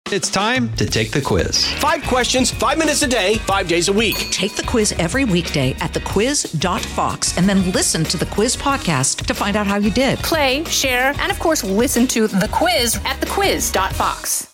It's time to take the quiz. 5 questions, 5 minutes a day, 5 days a week. Take the quiz every weekday at thequiz.fox and then listen to the quiz podcast to find out how you did. Play, share, and of course, listen to The Quiz at thequiz.fox.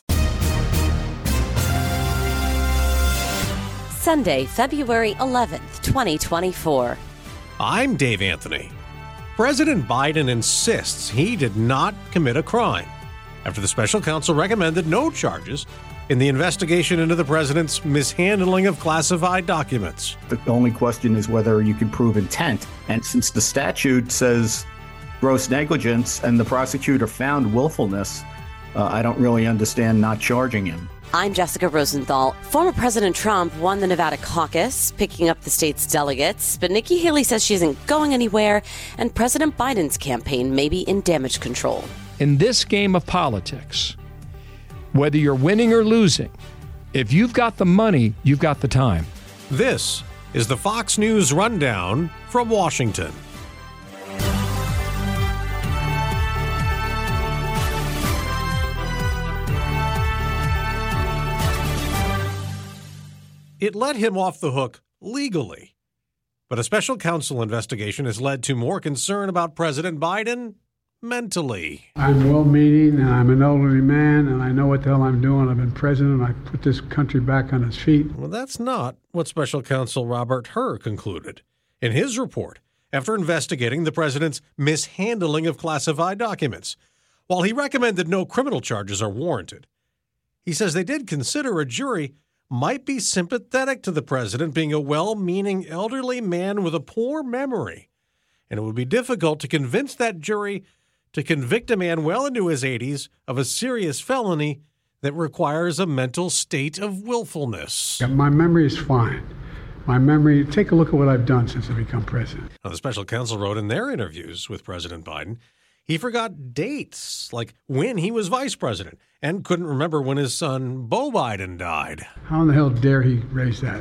Sunday, February 11th, 2024. I'm Dave Anthony. President Biden insists he did not commit a crime after the special counsel recommended no charges in the investigation into the president's mishandling of classified documents. The only question is whether you can prove intent. And since the statute says gross negligence and the prosecutor found willfulness, I don't really understand not charging him. I'm Jessica Rosenthal. Former President Trump won the Nevada caucus, picking up the state's delegates, but Nikki Haley says she isn't going anywhere, and President Biden's campaign may be in damage control. In this game of politics, whether you're winning or losing, if you've got the money, you've got the time. This is the Fox News Rundown from Washington. It let him off the hook legally, but a special counsel investigation has led to more concern about President Biden mentally. I'm well-meaning, and I'm an elderly man, and I know what the hell I'm doing. I've been president. I put this country back on its feet. Well, that's not what special counsel Robert Hur concluded in his report after investigating the president's mishandling of classified documents. While he recommended no criminal charges are warranted, he says they did consider a jury might be sympathetic to the president being a well-meaning elderly man with a poor memory, and it would be difficult to convince that jury to convict a man well into his 80s of a serious felony that requires a mental state of willfulness. My memory is fine. Take a look at what I've done since I've become president. Now, the special counsel wrote in their interviews with President Biden, he forgot dates, like when he was vice president, and couldn't remember when his son, Beau Biden, died. How in the hell dare he raise that?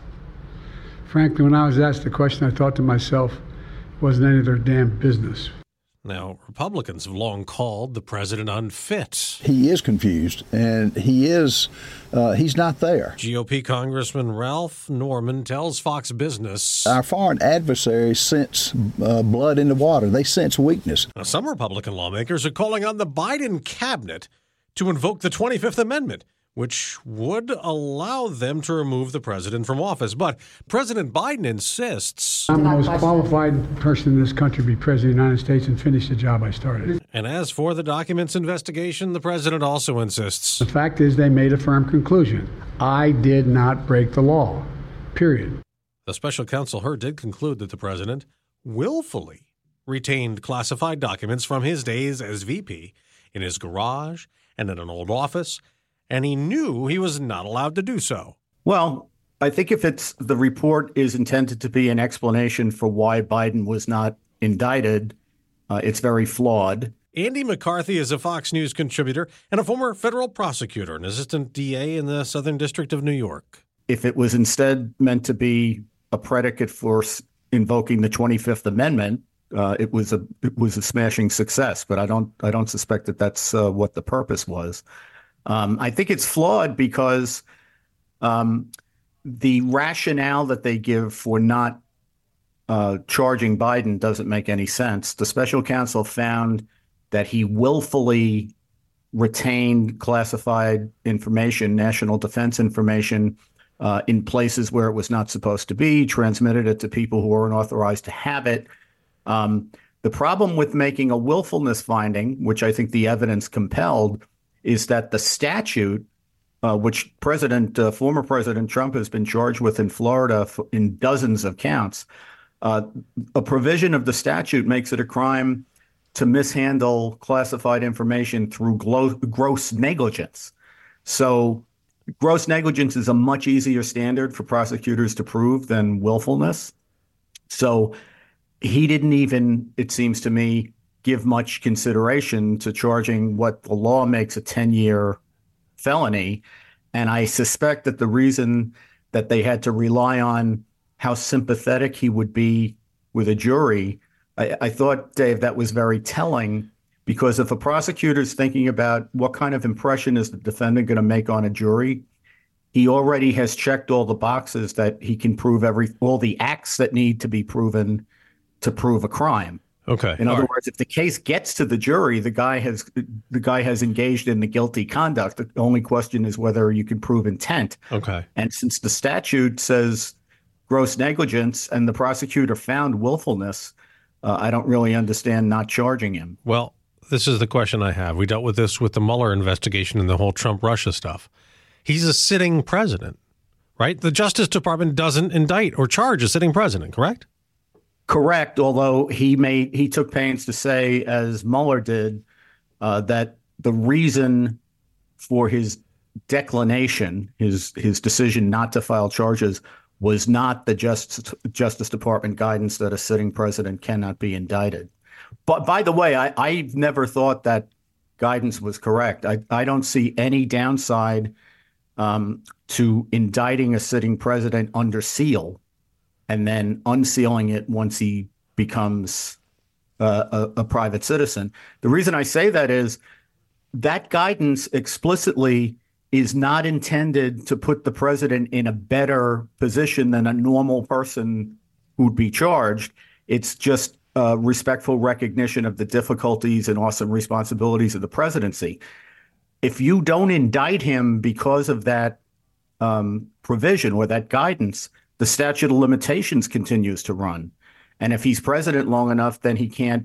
Frankly, when I was asked the question, I thought to myself, it wasn't any of their damn business. Now, Republicans have long called the president unfit. He is confused, and he's not there. GOP Congressman Ralph Norman tells Fox Business, our foreign adversaries sense blood in the water. They sense weakness. Now, some Republican lawmakers are calling on the Biden cabinet to invoke the 25th Amendment, which would allow them to remove the president from office. But President Biden insists, I'm the most qualified person in this country to be president of the United States and finish the job I started. And as for the documents investigation, the president also insists. The fact is they made a firm conclusion. I did not break the law, period. The special counsel Hur did conclude that the president willfully retained classified documents from his days as VP in his garage and in an old office, and he knew he was not allowed to do so. Well, I think if the report is intended to be an explanation for why Biden was not indicted, it's very flawed. Andy McCarthy is a Fox News contributor and a former federal prosecutor, an assistant DA in the Southern District of New York. If it was instead meant to be a predicate for invoking the 25th Amendment, it was a smashing success. But I don't suspect that that's what the purpose was. I think it's flawed because the rationale that they give for not charging Biden doesn't make any sense. The special counsel found that he willfully retained classified information, national defense information, in places where it was not supposed to be, transmitted it to people who weren't authorized to have it. The problem with making a willfulness finding, which I think the evidence compelled, is that the statute, which former President Trump has been charged with in Florida in dozens of counts, a provision of the statute makes it a crime to mishandle classified information through gross negligence. So gross negligence is a much easier standard for prosecutors to prove than willfulness. So he didn't even, it seems to me, give much consideration to charging what the law makes a 10-year felony. And I suspect that the reason that they had to rely on how sympathetic he would be with a jury, I thought, Dave, that was very telling Because if a prosecutor is thinking about what kind of impression is the defendant going to make on a jury, he already has checked all the boxes that he can prove all the acts that need to be proven to prove a crime. Okay. In other words, if the case gets to the jury, the guy has engaged in the guilty conduct. The only question is whether you can prove intent. Okay. And since the statute says gross negligence and the prosecutor found willfulness, I don't really understand not charging him. Well, this is the question I have. We dealt with this with the Mueller investigation and the whole Trump-Russia stuff. He's a sitting president, right? The Justice Department doesn't indict or charge a sitting president, correct? Correct, although he took pains to say, as Mueller did, that the reason for his declination, his decision not to file charges, was not the Justice Department guidance that a sitting president cannot be indicted. But by the way, I've never thought that guidance was correct. I don't see any downside to indicting a sitting president under seal and then unsealing it once he becomes a private citizen. The reason I say that is that guidance explicitly is not intended to put the president in a better position than a normal person who'd be charged. It's just respectful recognition of the difficulties and awesome responsibilities of the presidency. If you don't indict him because of that provision or that guidance, the statute of limitations continues to run. And if he's president long enough, then he can't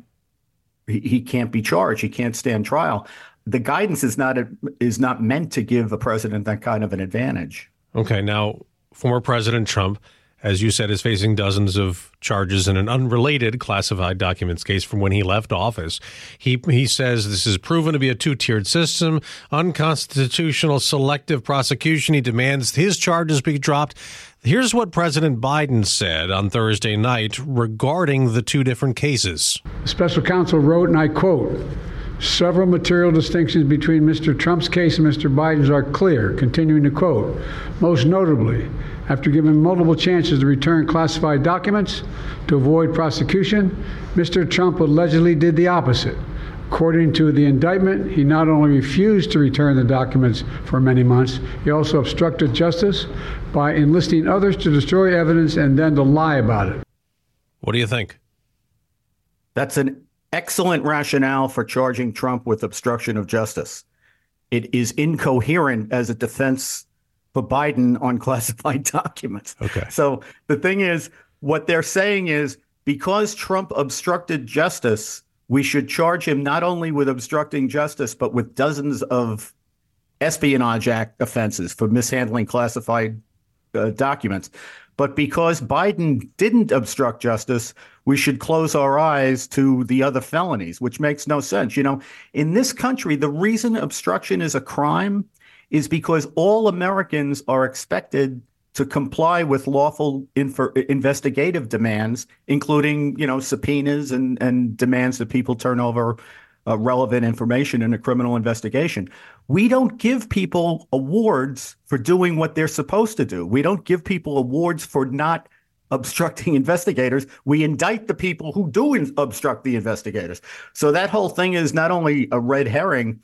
be charged. He can't stand trial. The guidance is not meant to give a president that kind of an advantage. Okay. Now, former President Trump, as you said, is facing dozens of charges in an unrelated classified documents case from when he left office. He says this is proven to be a two-tiered system, unconstitutional selective prosecution. He demands his charges be dropped. Here's what President Biden said on Thursday night regarding the two different cases. The special counsel wrote, and I quote, "Several material distinctions between Mr. Trump's case and Mr. Biden's are clear," continuing to quote, "most notably, after given multiple chances to return classified documents to avoid prosecution, Mr. Trump allegedly did the opposite. According to the indictment, he not only refused to return the documents for many months, he also obstructed justice by enlisting others to destroy evidence and then to lie about it." What do you think? That's an excellent rationale for charging Trump with obstruction of justice. It is incoherent as a defense for Biden on classified documents. Okay. So the thing is, what they're saying is because Trump obstructed justice, we should charge him not only with obstructing justice, but with dozens of Espionage Act offenses for mishandling classified documents. But because Biden didn't obstruct justice, we should close our eyes to the other felonies, which makes no sense. You know, in this country, the reason obstruction is a crime is because all Americans are expected to comply with lawful investigative demands, including, subpoenas and demands that people turn over relevant information in a criminal investigation. We don't give people awards for doing what they're supposed to do. We don't give people awards for not obstructing investigators. We indict the people who do obstruct the investigators. So that whole thing is not only a red herring.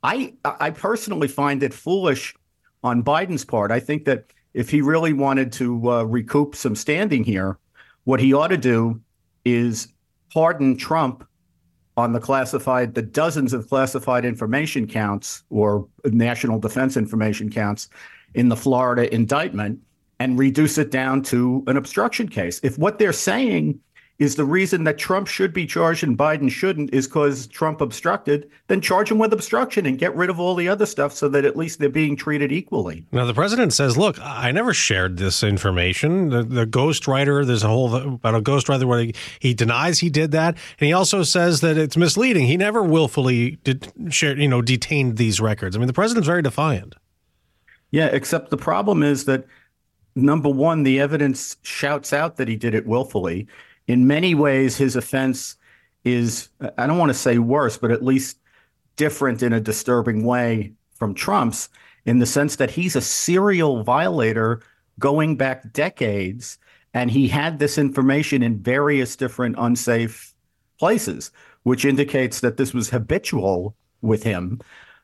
I personally find it foolish on Biden's part. I think that if he really wanted to recoup some standing here, what he ought to do is pardon Trump on the dozens of classified information counts or national defense information counts in the Florida indictment and reduce it down to an obstruction case. If what they're saying is the reason that Trump should be charged and Biden shouldn't is because Trump obstructed, then charge him with obstruction and get rid of all the other stuff so that at least they're being treated equally. Now, the president says, look, I never shared this information. The ghostwriter, there's a whole about a ghostwriter where he denies he did that. And he also says that it's misleading. He never willfully detained these records. I mean, the president's very defiant. Yeah, except the problem is that, number one, the evidence shouts out that he did it willfully. In many ways, his offense is, I don't want to say worse, but at least different in a disturbing way from Trump's, in the sense that he's a serial violator going back decades, and he had this information in various different unsafe places. which indicates that this was habitual with him.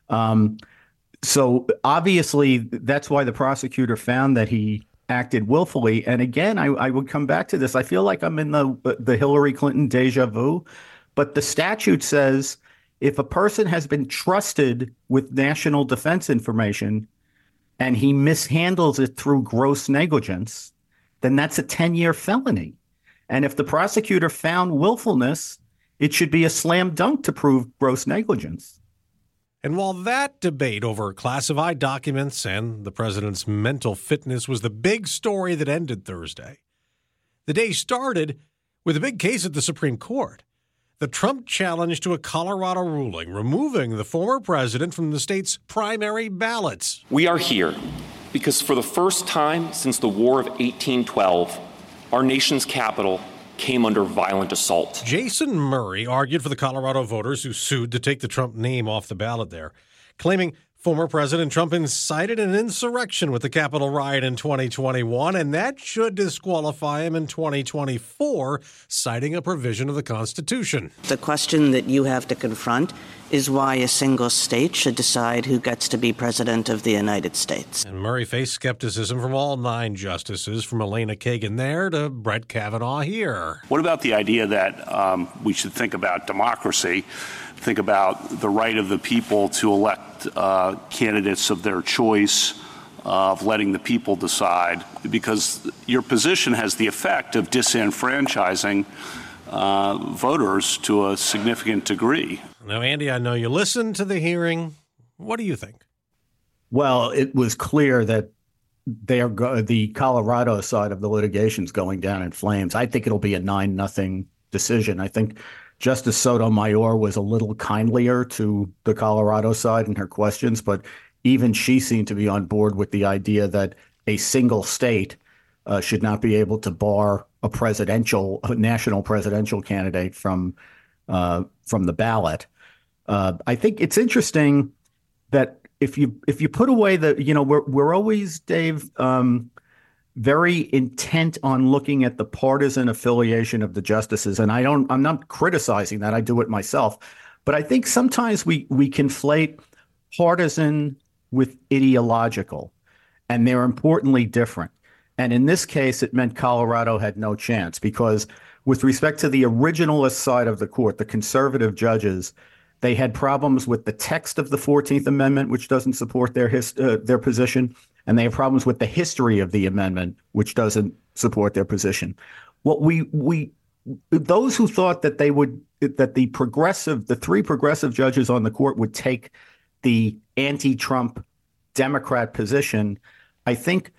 So obviously, that's why the prosecutor found that he acted willfully. And again, I would come back to this. I feel like I'm in the Hillary Clinton deja vu, but the statute says if a person has been trusted with national defense information and he mishandles it through gross negligence, then that's a 10-year felony. And if the prosecutor found willfulness, it should be a slam dunk to prove gross negligence. And while that debate over classified documents and the president's mental fitness was the big story that ended Thursday, the day started with a big case at the Supreme Court. The Trump challenge to a Colorado ruling removing the former president from the state's primary ballots. We are here because for the first time since the War of 1812, our nation's capital came under violent assault. Jason Murray argued for the Colorado voters who sued to take the Trump name off the ballot there, claiming former President Trump incited an insurrection with the Capitol riot in 2021, and that should disqualify him in 2024, citing a provision of the Constitution. The question that you have to confront is why a single state should decide who gets to be president of the United States. And Murray faced skepticism from all 9 justices, from Elena Kagan there to Brett Kavanaugh here. What about the idea that we should think about democracy, think about the right of the people to elect candidates of their choice, of letting the people decide? Because your position has the effect of disenfranchising voters to a significant degree. Now, Andy, I know you listened to the hearing. What do you think? Well, it was clear that the Colorado side of the litigation is going down in flames. I think it'll be a 9-0 decision. I think Justice Sotomayor was a little kindlier to the Colorado side in her questions, but even she seemed to be on board with the idea that a single state should not be able to bar a national presidential candidate from the ballot. I think it's interesting that if you put away we're always, Dave, very intent on looking at the partisan affiliation of the justices, and I'm not criticizing that. I do it myself, but I think sometimes we conflate partisan with ideological, and they're importantly different. And in this case, it meant Colorado had no chance because with respect to the originalist side of the court, the conservative judges, they had problems with the text of the 14th Amendment, which doesn't support their position, and they have problems with the history of the amendment, which doesn't support their position. Those who thought that the 3 progressive judges on the court would take the anti-Trump Democrat position, I think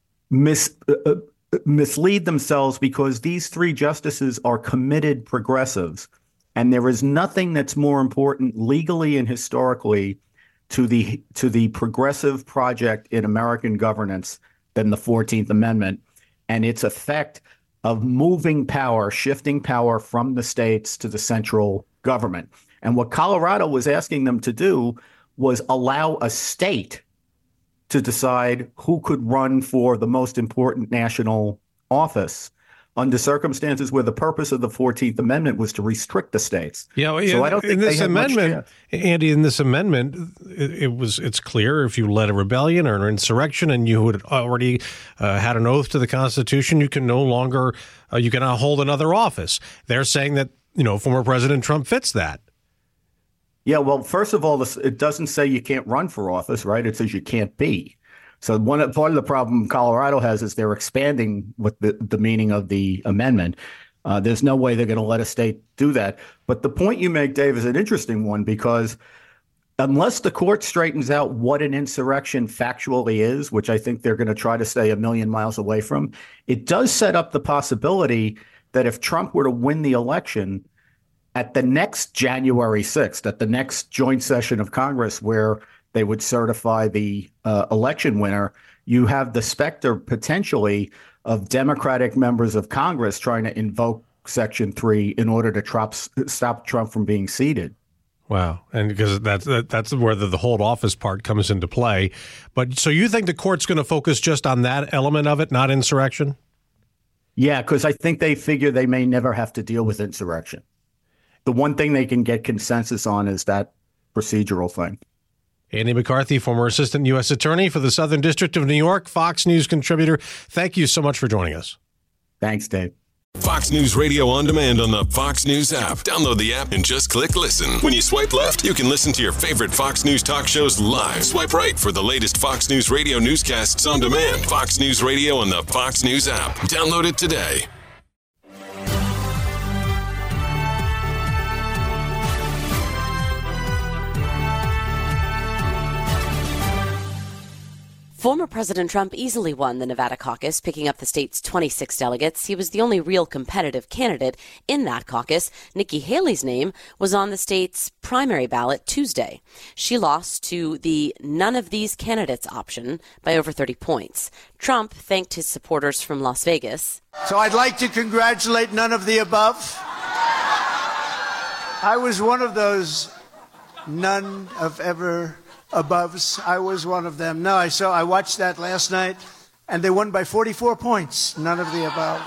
mislead themselves, because these 3 justices are committed progressives. And there is nothing that's more important legally and historically to the progressive project in American governance than the 14th Amendment and its effect of moving power, shifting power from the states to the central government. And what Colorado was asking them to do was allow a state to decide who could run for the most important national office under circumstances where the purpose of the 14th Amendment was to restrict the states. So I don't think in this amendment, Andy, in this amendment, it's clear if you led a rebellion or an insurrection and you had already had an oath to the Constitution, you can no longer you cannot hold another office. They're saying that former President Trump fits that. Yeah, well, first of all, it doesn't say you can't run for office, right? It says you can't be. So part of the problem Colorado has is they're expanding what the meaning of the amendment. There's no way they're going to let a state do that. But the point you make, Dave, is an interesting one, because unless the court straightens out what an insurrection factually is, which I think they're going to try to stay a million miles away from, it does set up the possibility that if Trump were to win the election at the next January 6th, at the next joint session of Congress where they would certify the election winner, you have the specter potentially of Democratic members of Congress trying to invoke Section 3 in order to stop Trump from being seated. Wow. And because that's where the hold office part comes into play. But so you think the court's going to focus just on that element of it, not insurrection? Yeah, because I think they figure they may never have to deal with insurrection. the one thing they can get consensus on is that procedural thing. Andy McCarthy, former assistant U.S. attorney for the Southern District of New York, Fox News contributor. Thank you so much for joining us. Thanks, Dave. Fox News Radio on demand on the Fox News app. Download the app and just click listen. When you swipe left, you can listen to your favorite Fox News talk shows live. Swipe right for the latest Fox News Radio newscasts on demand. Fox News Radio on the Fox News app. Download it today. Former President Trump easily won the Nevada caucus, picking up the state's 26 delegates. He was the only real competitive candidate in that caucus. Nikki Haley's name was on the state's primary ballot Tuesday. She lost to the none of these candidates option by over 30 points. Trump thanked his supporters from Las Vegas. So I'd like to congratulate none of the above. I was one of those none of ever aboves. I was one of them. No, I watched that last night, and they won by 44 points. None of the above.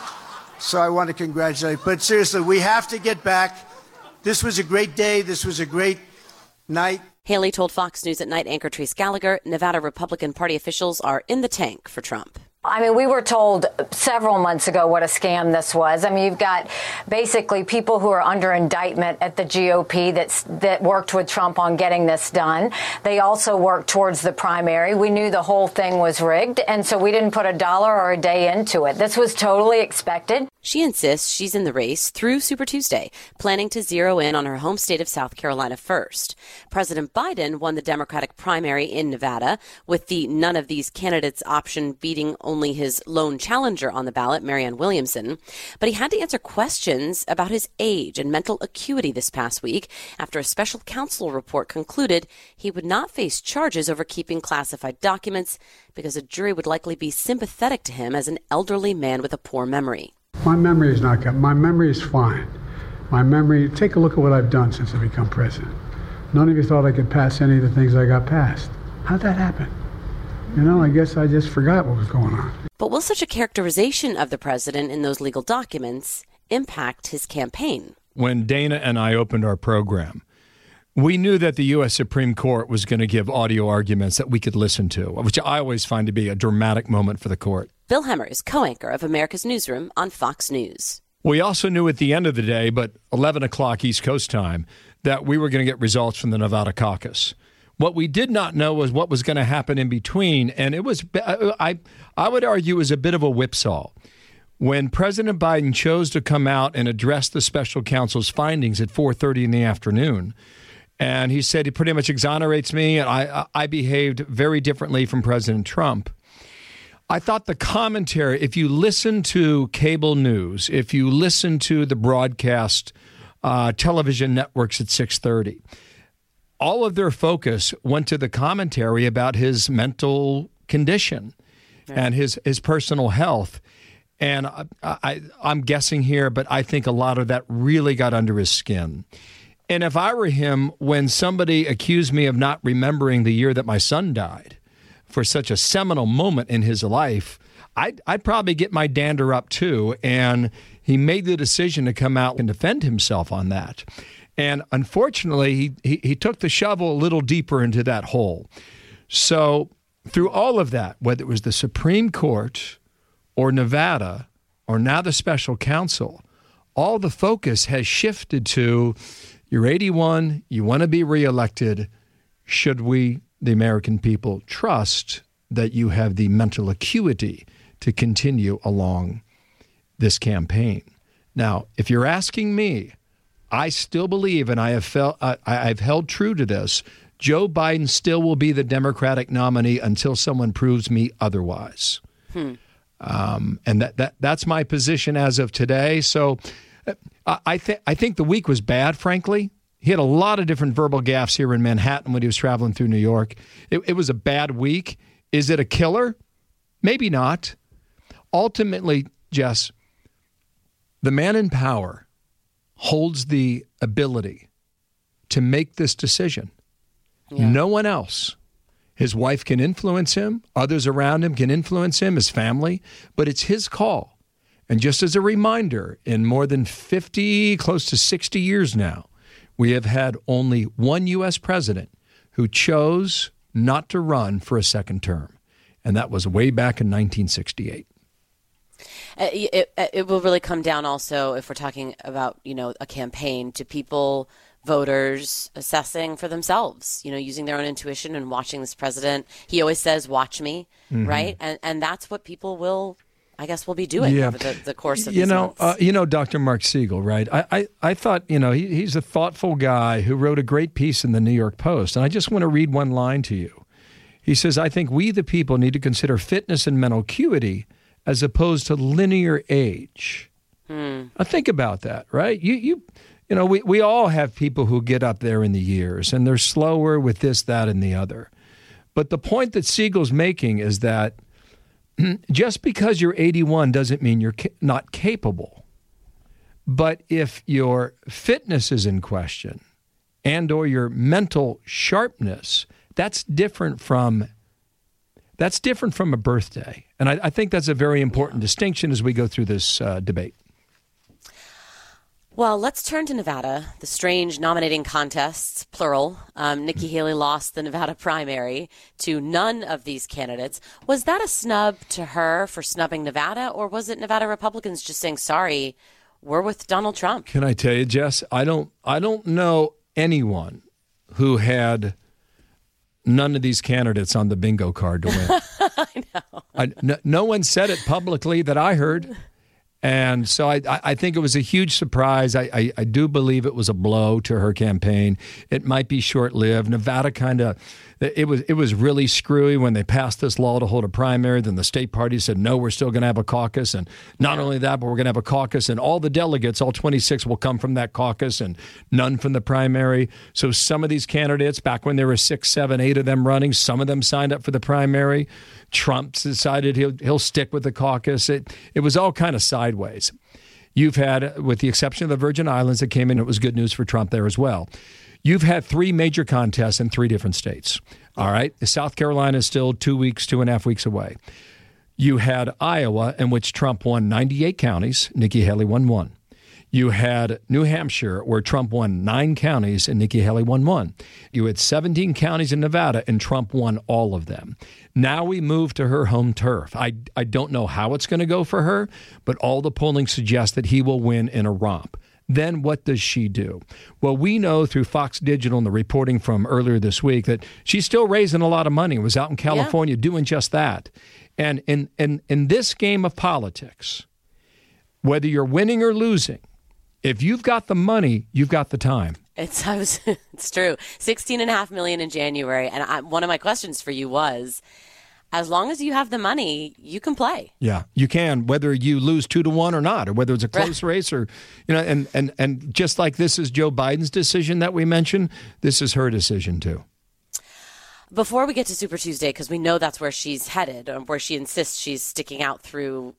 So I want to congratulate. But seriously, we have to get back. This was a great day. This was a great night. Haley told Fox News at Night anchor Trace Gallagher Nevada Republican Party officials are in the tank for Trump. I mean, we were told several months ago what a scam this was. I mean, you've got basically people who are under indictment at the GOP that worked with Trump on getting this done. They also worked towards the primary. We knew the whole thing was rigged, and so we didn't put a dollar or a day into it. This was totally expected. She insists she's in the race through Super Tuesday, planning to zero in on her home state of South Carolina first. President Biden won the Democratic primary in Nevada, with the none of these candidates option beating only his lone challenger on the ballot, Marianne Williamson. But he had to answer questions about his age and mental acuity this past week after a special counsel report concluded he would not face charges over keeping classified documents because a jury would likely be sympathetic to him as an elderly man with a poor memory. My memory is not good. My memory is fine. My memory, take a look at what I've done since I become president. None of you thought I could pass any of the things I got passed. How'd that happen? You know, I guess I just forgot what was going on. But will such a characterization of the president in those legal documents impact his campaign? When Dana and I opened our program, we knew that the U.S. Supreme Court was going to give audio arguments that we could listen to, which I always find to be a dramatic moment for the court. Bill Hemmer is co-anchor of America's Newsroom on Fox News. We also knew at the end of the day, but 11 o'clock East Coast time, that we were going to get results from the Nevada caucus. What we did not know was what was going to happen in between, and it was, I would argue, it was a bit of a whipsaw. When President Biden chose to come out and address the special counsel's findings at 4:30 in the afternoon, and he said he pretty much exonerates me, and I behaved very differently from President Trump. I thought the commentary, if you listen to cable news, if you listen to the broadcast television networks at 6:30, all of their focus went to the commentary about his mental condition and his personal health. And I'm guessing here, but I think a lot of that really got under his skin. And if I were him, when somebody accused me of not remembering the year that my son died for such a seminal moment in his life, I'd probably get my dander up too. And he made the decision to come out and defend himself on that. And unfortunately, he took the shovel a little deeper into that hole. So through all of that, whether it was the Supreme Court or Nevada or now the special counsel, all the focus has shifted to, you're 81, you want to be reelected. Should we, the American people, trust that you have the mental acuity to continue along this campaign? Now, if you're asking me, I still believe, and I've held true to this, Joe Biden still will be the Democratic nominee until someone proves me otherwise. And that's my position as of today. So I think the week was bad, frankly. He had a lot of different verbal gaffes here in Manhattan when he was traveling through New York. It was a bad week. Is it a killer? Maybe not. Ultimately, Jess, the man in power holds the ability to make this decision. Yeah. No one else. His wife can influence him. Others around him can influence him, his family. But it's his call. And just as a reminder, in more than 50, close to 60 years now, we have had only one U.S. president who chose not to run for a second term, and that was way back in 1968. It will really come down also, if we're talking about, a campaign, to people, voters assessing for themselves, using their own intuition and watching this president. He always says, watch me, right? And that's what people will be doing over the course of these months. Dr. Mark Siegel, right? I thought, he's a thoughtful guy who wrote a great piece in the New York Post. And I just want to read one line to you. He says, I think we, the people, need to consider fitness and mental acuity as opposed to linear age. Now think about that, right? We all have people who get up there in the years, and they're slower with this, that, and the other. But the point that Siegel's making is that just because you're 81 doesn't mean you're not capable. But if your fitness is in question and or your mental sharpness, that's different from a birthday. And I think that's a very important distinction as we go through this debate. Well, let's turn to Nevada, the strange nominating contests, plural. Nikki Haley lost the Nevada primary to none of these candidates. Was that a snub to her for snubbing Nevada, or was it Nevada Republicans just saying, sorry, we're with Donald Trump? Can I tell you, Jess, I don't know anyone who had none of these candidates on the bingo card to win. I know. No one said it publicly that I heard. And so I think it was a huge surprise. I do believe it was a blow to her campaign. It might be short-lived. Nevada it was really screwy when they passed this law to hold a primary. Then the state party said, no, we're still going to have a caucus. And not only that, but we're going to have a caucus. And all the delegates, all 26, will come from that caucus and none from the primary. So some of these candidates, back when there were 6, 7, 8 of them running, some of them signed up for the primary. Trump decided he'll stick with the caucus. It was all kind of sideways. You've had, with the exception of the Virgin Islands that came in, it was good news for Trump there as well. You've had 3 major contests in 3 different states. All right. South Carolina is still 2.5 weeks away. You had Iowa, in which Trump won 98 counties. Nikki Haley won 1. You had New Hampshire, where Trump won 9 counties and Nikki Haley won 1. You had 17 counties in Nevada, and Trump won all of them. Now we move to her home turf. I don't know how it's going to go for her, but all the polling suggests that he will win in a romp. Then what does she do? Well, we know through Fox Digital and the reporting from earlier this week that she's still raising a lot of money, was out in California doing just that. And in this game of politics, whether you're winning or losing, if you've got the money, you've got the time. It's true. $16.5 million in January. And one of my questions for you was, as long as you have the money, you can play. Yeah, you can, whether you lose 2-1 or not, or whether it's a close race, or and just like this is Joe Biden's decision that we mentioned, this is her decision too. Before we get to Super Tuesday, because we know that's where she's headed, or where she insists she's sticking through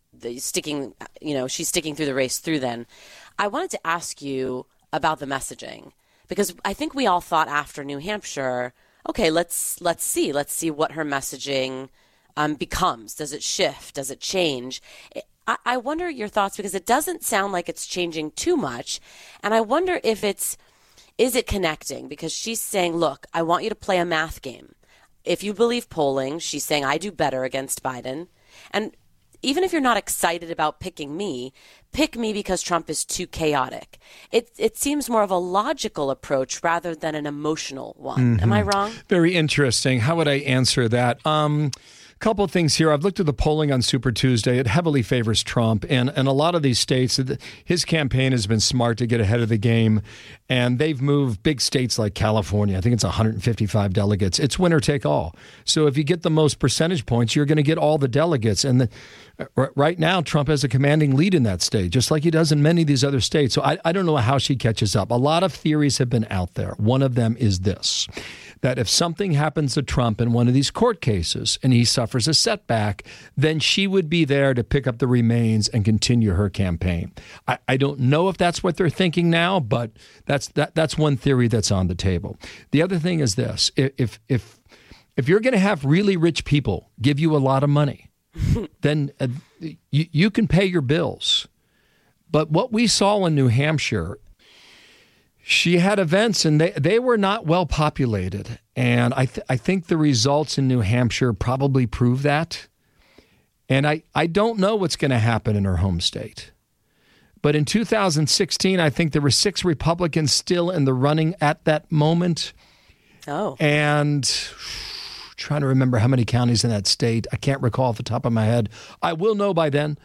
the race through then. I wanted to ask you about the messaging, because I think we all thought after New Hampshire, okay, let's see what her messaging becomes. Does it shift? Does it change? I wonder your thoughts, because it doesn't sound like it's changing too much, and I wonder if is it connecting? Because she's saying, look, I want you to play a math game. If you believe polling, she's saying I do better against Biden, and even if you're not excited about picking me, pick me because Trump is too chaotic. It seems more of a logical approach rather than an emotional one. Am I wrong? Very interesting. How would I answer that? Couple of things here. I've looked at the polling on Super Tuesday. It heavily favors Trump. And a lot of these states, his campaign has been smart to get ahead of the game. And they've moved big states like California. I think it's 155 delegates. It's winner take all. So if you get the most percentage points, you're going to get all the delegates. And right now, Trump has a commanding lead in that state, just like he does in many of these other states. So I don't know how she catches up. A lot of theories have been out there. One of them is this, that if something happens to Trump in one of these court cases and he suffers a setback, then she would be there to pick up the remains and continue her campaign. I don't know if that's what they're thinking now, but that's one theory that's on the table. The other thing is this. If you're going to have really rich people give you a lot of money, then you can pay your bills. But what we saw in New Hampshire, she had events and they were not well populated. And I think the results in New Hampshire probably prove that. And I don't know what's going to happen in her home state. But in 2016, I think there were 6 Republicans still in the running at that moment. Oh. And trying to remember how many counties in that state. I can't recall off the top of my head. I will know by then.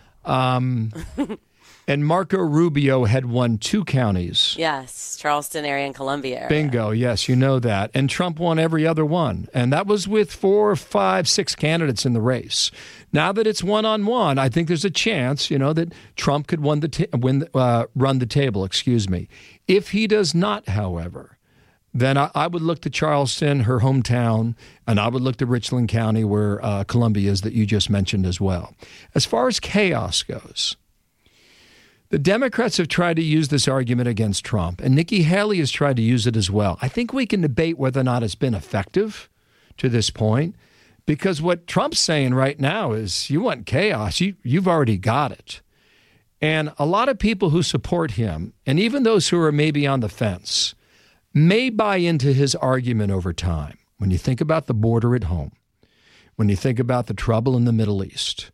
And Marco Rubio had won 2 counties. Yes, Charleston area and Columbia area. Bingo, yes, you know that. And Trump won every other one. And that was with 4, 5, 6 candidates in the race. Now that it's one-on-one, I think there's a chance, that Trump could run the table, If he does not, however, then I would look to Charleston, her hometown, and I would look to Richland County, where Columbia is, that you just mentioned as well. As far as chaos goes, the Democrats have tried to use this argument against Trump, and Nikki Haley has tried to use it as well. I think we can debate whether or not it's been effective to this point, because what Trump's saying right now is, you want chaos, you've already got it. And a lot of people who support him, and even those who are maybe on the fence, may buy into his argument over time. When you think about the border at home, when you think about the trouble in the Middle East,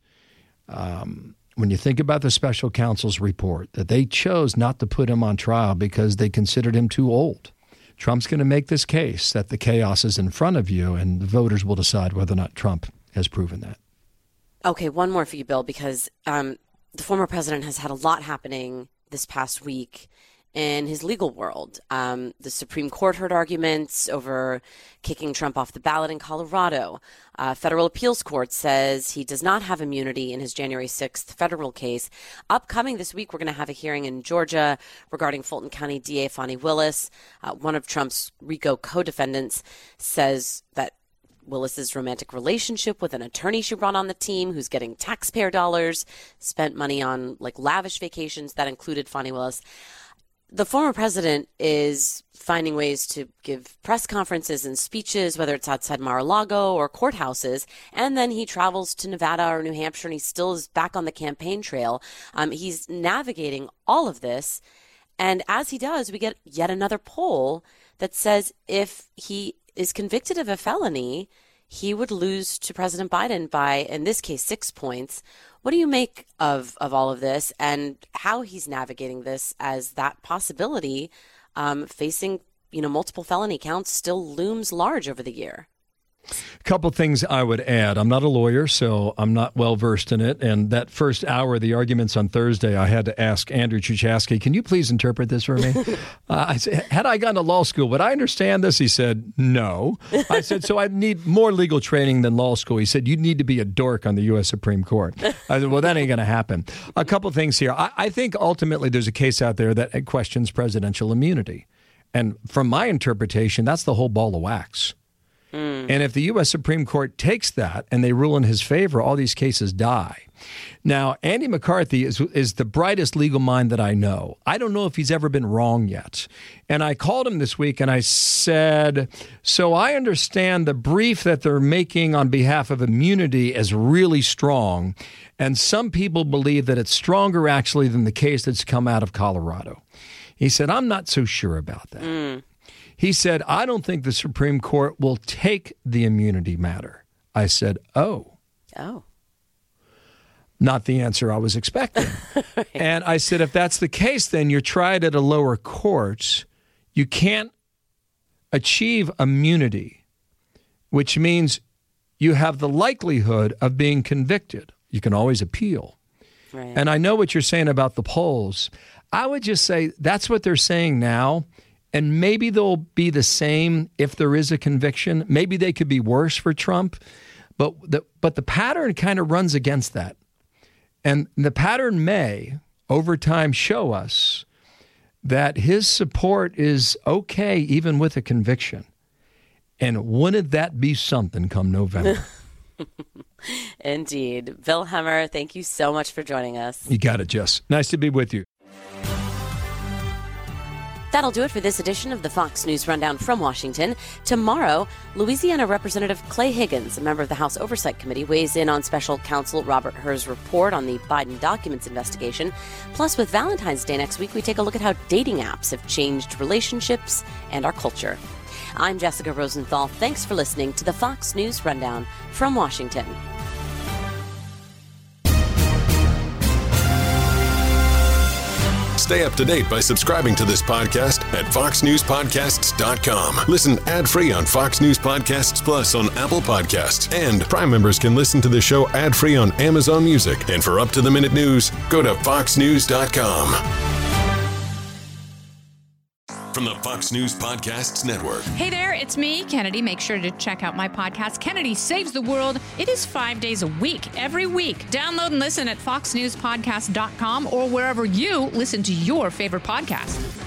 when you think about the special counsel's report, that they chose not to put him on trial because they considered him too old. Trump's going to make this case that the chaos is in front of you, and the voters will decide whether or not Trump has proven that. Okay, one more for you, Bill, because the former president has had a lot happening this past week in his legal world. The Supreme Court heard arguments over kicking Trump off the ballot in Colorado. Federal appeals court says he does not have immunity in his January 6th federal case. Upcoming this week, we're going to have a hearing in Georgia regarding Fulton County DA Fani Willis. One of Trump's RICO co-defendants says that Willis's romantic relationship with an attorney she brought on the team, who's getting taxpayer dollars, spent money on lavish vacations that included Fani Willis. The former president is finding ways to give press conferences and speeches, whether it's outside Mar-a-Lago or courthouses, and then he travels to Nevada or New Hampshire, and he still is back on the campaign trail. He's navigating all of this, and as he does, we get yet another poll that says if he is convicted of a felony, he would lose to President Biden by, in this case, 6 points. What do you make of all of this, and how he's navigating this as that possibility facing multiple felony counts still looms large over the year? A couple things I would add. I'm not a lawyer, so I'm not well versed in it. And that first hour of the arguments on Thursday, I had to ask Andrew Chuchaski, can you please interpret this for me? I said, had I gone to law school, would I understand this? He said, no. I said, so I need more legal training than law school. He said, you'd need to be a dork on the U.S. Supreme Court. I said, well, that ain't going to happen. A couple things here. I think ultimately there's a case out there that questions presidential immunity. And from my interpretation, that's the whole ball of wax. And if the U.S. Supreme Court takes that and they rule in his favor, all these cases die. Now, Andy McCarthy is the brightest legal mind that I know. I don't know if he's ever been wrong yet. And I called him this week and I said, so I understand the brief that they're making on behalf of immunity is really strong. And some people believe that it's stronger actually than the case that's come out of Colorado. He said, I'm not so sure about that. He said, I don't think the Supreme Court will take the immunity matter. I said, oh. Not the answer I was expecting. Right. And I said, if that's the case, then you're tried at a lower court. You can't achieve immunity, which means you have the likelihood of being convicted. You can always appeal. Right. And I know what you're saying about the polls. I would just say that's what they're saying now. And maybe they'll be the same if there is a conviction. Maybe they could be worse for Trump. But the pattern kind of runs against that. And the pattern may, over time, show us that his support is okay even with a conviction. And wouldn't that be something come November? Indeed. Bill Hemmer, thank you so much for joining us. You got it, Jess. Nice to be with you. That'll do it for this edition of the Fox News Rundown from Washington. Tomorrow, Louisiana Representative Clay Higgins, a member of the House Oversight Committee, weighs in on special counsel Robert Hur's report on the Biden documents investigation. Plus, with Valentine's Day next week, we take a look at how dating apps have changed relationships and our culture. I'm Jessica Rosenthal. Thanks for listening to the Fox News Rundown from Washington. Stay up to date by subscribing to this podcast at foxnewspodcasts.com. Listen ad-free on Fox News Podcasts Plus on Apple Podcasts. And Prime members can listen to the show ad-free on Amazon Music. And for up-to-the-minute news, go to foxnews.com. From the Fox News Podcasts Network. Hey there, it's me, Kennedy. Make sure to check out my podcast, Kennedy Saves the World. It is 5 days a week, every week. Download and listen at foxnewspodcast.com or wherever you listen to your favorite podcast.